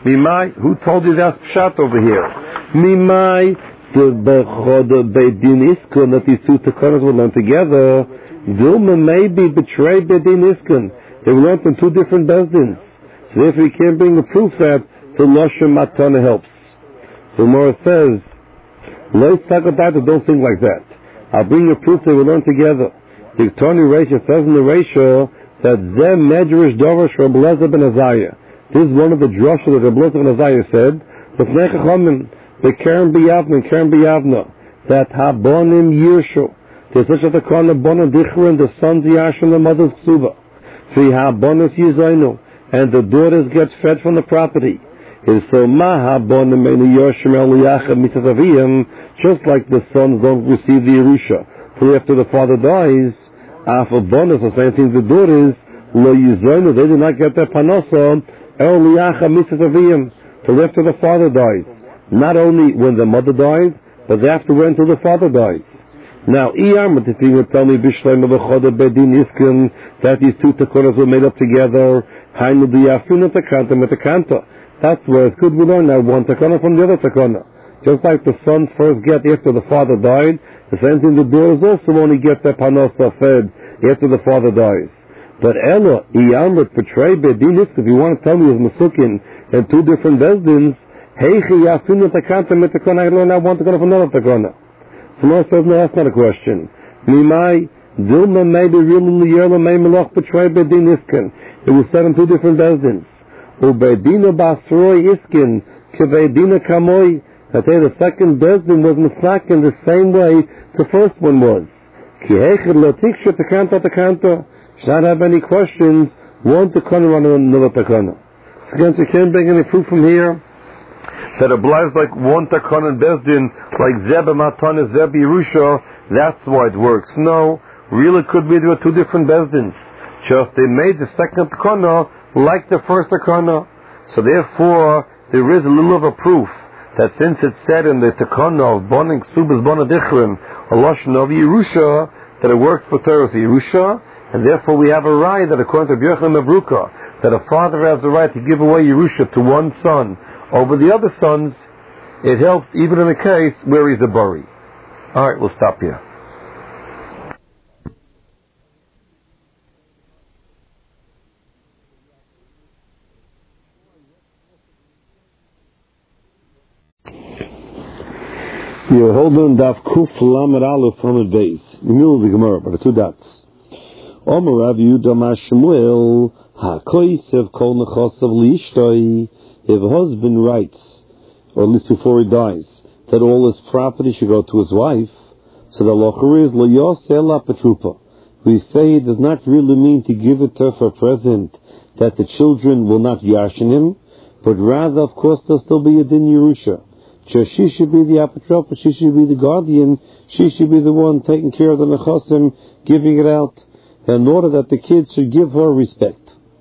Mimai, who told you that's pshat over here? Mimai, the Beidin Iskun, that these two takonas were learned together. Dilma maybe betrayed Beidin Iskun. They were learned in two different bezdins. So therefore you can't bring a proof that the Loshem Matana helps. So Mora says, Lois Takatata, don't think like that. I'll bring a proof they were learned together. The Tony Rasha says in the ratio that Zem Medrash Dovah Rabbi Elazar ben Azariah. This is one of the drusha that Rabbi Elazar ben Azariah said, the Fnei the Keren B'Yavna and Keren B'Yavna, that Habonim Yirshu. There's such a takana Bonim Dichrin, the sons Yash and the mother's Ksuba. Fi Habonis Yizainu, and the daughters get fed from the property. Is so Ma Habonim Meinu Yoshim El Yachem Mitzaviyim, just like the sons don't receive the Yerusha till after the father dies. After bonus, the same thing the daughters, Lo Yizainu, they do not get their Panosa El Yachem Mitzaviyim till after the father dies. Not only when the mother dies, but after until the father dies. Now, Iyam, if you would tell me Bishleim B'choda Bedin Iskin, that these two takonas were made up together, Hainu B'Yafina Takanta Metakanta. That's where it's good we learn now one takana from the other takana. Just like the sons first get after the father died, the same thing the daughters also only get their panosa fed after the father dies. But Ella, Iyam, portray Bedin Iskin, if you want to tell me it's Masukin and two different bezdins, Heichi Yafina Takanta Metakana, I learn now one takana from another takana. Someone says, no, that's not a question. Mimai, Dilma maybe really Yerla may Melach betray Bedin Iskin. It was said in two different bezdins. Ubedina Basroi Iskin, Kevedina Kamoi, that the second bezdin was Masakin the same way the first one was. Kihechid Lotiksha Takanta Takanta. Should not have any questions. One takana on another takana. So again, you can't bring any proof from here that applies like one takana and bezdin, like Zeb Matana, Zeb Yerusha, that's why it works. No, really could be there were two different bezdins. Just they made the second takana like the first takana. So therefore, there is a little of a proof that since it's said in the takana of Boning Subas Bona Dichrim, a Lashon of Yerusha, that it works for Torah Yerusha, and therefore we have a right that according to Yochanan Mabruka, that a father has the right to give away Yerusha to one son over the other sons. It helps even in a case where he's a bari. Alright, we'll stop here. You're holding Daf Kuf Lamed Aleph from the base. In the middle of the Gemara, but the two dots. Omer Rav Yehuda Shmuel HaKoisev Kol Nechasav Liishtoi. If a husband writes, or at least before he dies, that all his property should go to his wife, so the locher is Lo Yoseh La Petrupa. We say it does not really mean to give it to her for a present, that the children will not yashin him, but rather, of course, there'll still be a din Yerusha. So she should be the apatropa, she should be the guardian, she should be the one taking care of the nechasim, giving it out, in order that the kids should give her respect.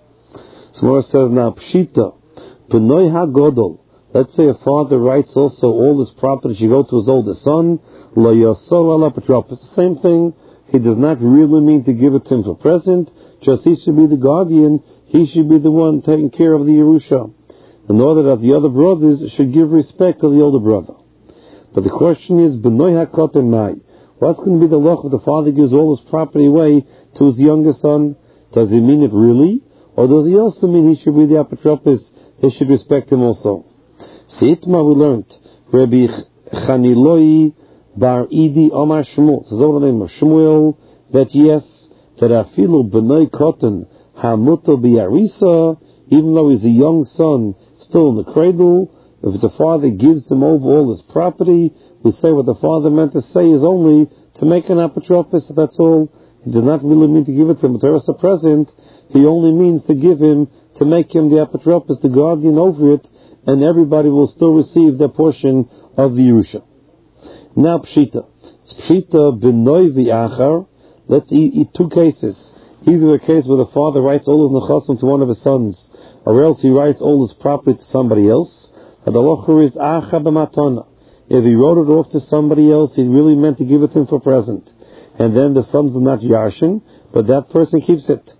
So it says now, Pshita, B'noi HaGodol, let's say a father writes also all his property should go to his oldest son, Lo Yosor Al Apatropa. It's the same thing, he does not really mean to give it to him for present, just he should be the guardian, he should be the one taking care of the Yerusha, in order that the other brothers should give respect to the older brother. But the question is, B'noi HaKoten Mai, what's going to be the loch if the father gives all his property away to his younger son? Does he mean it really? Or does he also mean he should be the apotropos, they should respect him also? Seitma we learned, Rabbi Chaniloi Bar Idi Omar Shmuel, says over the name of Shmuel, that yes, that Afilu B'noi Koten Hamuto B'Yarisa, even though he's a young son, still in the cradle, if the father gives him over all his property, we say what the father meant to say is only to make an apotropos, that's all. He did not really mean to give it to him, but there is a present, he only means to give him, to make him the apotropos, the guardian over it, and everybody will still receive their portion of the Yerusha. Now Pshita. It's Pshita B'noi V'achar. Let's eat two cases. Either a case where the father writes all his nechasim to one of his sons, or else he writes all his property to somebody else. And the locher is acha b'matana. If he wrote it off to somebody else, he really meant to give it to him for present. And then the sons are not yashin, but that person keeps it.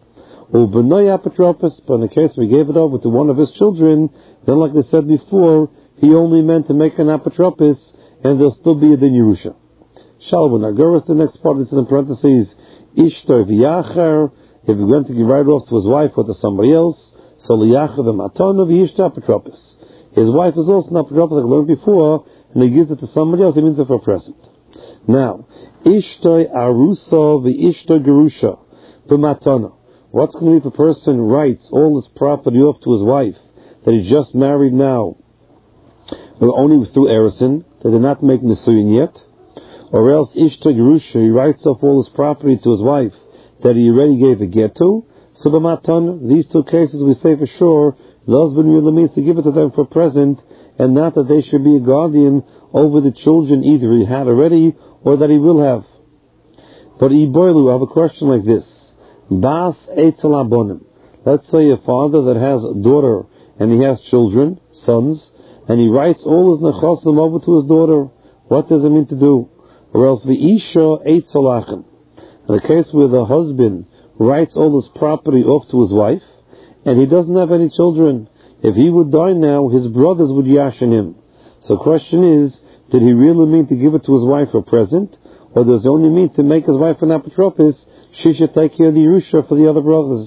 U'b'noi apotropos, but in the case we gave it over to one of his children, then like we said before, he only meant to make an apotropos, and there'll still be a din Yerusha. Shalom Agoras, the next part is in the parentheses, Ishtar v'yacher, if he went to give right off to his wife or to somebody else, so liyacher v'matonu v'yishtar apotropos. His wife is also an apotropos, like I learned before, and he gives it to somebody else, he means it for a present. Now, Ishtar arusa v'ishtar gerusha v'matonu. What's going to be if a person writes all his property off to his wife that he just married now, only through Erison, that they're not making the nisuyin yet, or else Ishtar Gerusha, he writes off all his property to his wife that he already gave a get to, so b'matan, these two cases we say for sure, the husband really means to give it to them for a present, and not that they should be a guardian over the children either he had already, or that he will have. But Iboilu, I have a question like this. Bas Eitzel Abonim. Let's say a father that has a daughter and he has children, sons, and he writes all his nechasim over to his daughter. What does it mean to do? Or else the Isha Eitzel Achem. In the case where the husband writes all his property off to his wife and he doesn't have any children, if he would die now, his brothers would yashin him. So the question is, did he really mean to give it to his wife for a present, or does he only mean to make his wife an apotropos? She should take care of the Yerusha for the other brothers.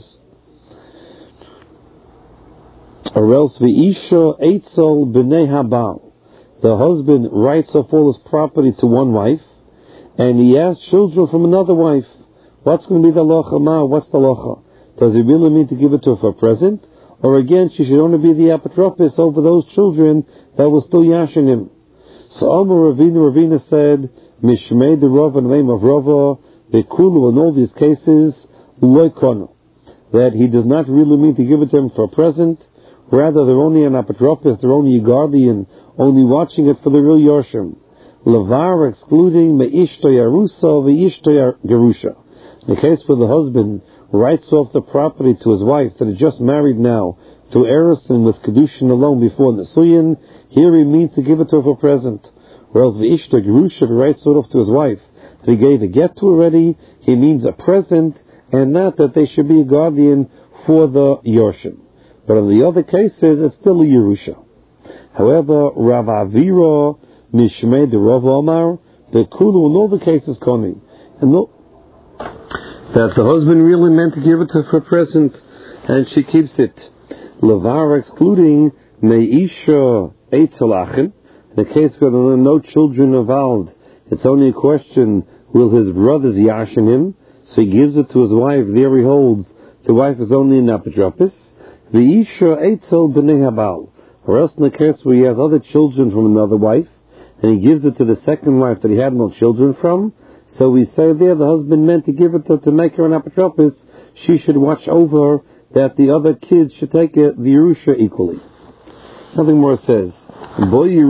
Or else the Isha Eitzel b'nei habal. The husband writes off all his property to one wife, and he has children from another wife. What's going to be the locha ma? What's the locha? Does he really mean to give it to her for a present? Or again, she should only be the apotropos over those children that will still yashin him. So Amar Ravina said, Mishmei the Rav in the name of Rava, Bekulu in all these cases, Loikono, that he does not really mean to give it to him for a present, rather they're only an apotropos, they're only a guardian, only watching it for the real Yorshim. Lavar excluding Me'ishto Yarusa Ve'ishto Gerusha. In the case where the husband writes off the property to his wife that is just married now, to Erison with Kedushin alone before Nisuyin, here he means to give it to her for a present. Whereas Ve'ishto Gerusha writes it off to his wife that he gave a get to already, he means a present, and not that they should be a guardian for the Yorshim. But in the other cases, it's still a Yerusha. However, Rav Avira, Mishmei the Rav Omar, the Kulu, in all the cases, Koni, and that the husband really meant to give it to her for a present, and she keeps it. Lavar excluding Meisha Eitzelachin, in the case where there are no children involved, it's only a question, will his brothers yashin him? So he gives it to his wife, there he holds, the wife is only an apotropos. The Isha Eitzel b'nei habal, or else in the case where he has other children from another wife, and he gives it to the second wife that he had no children from, so we say there the husband meant to give it to make her an apotropos, she should watch over that the other kids should take it, the Yerusha equally. Nothing more says.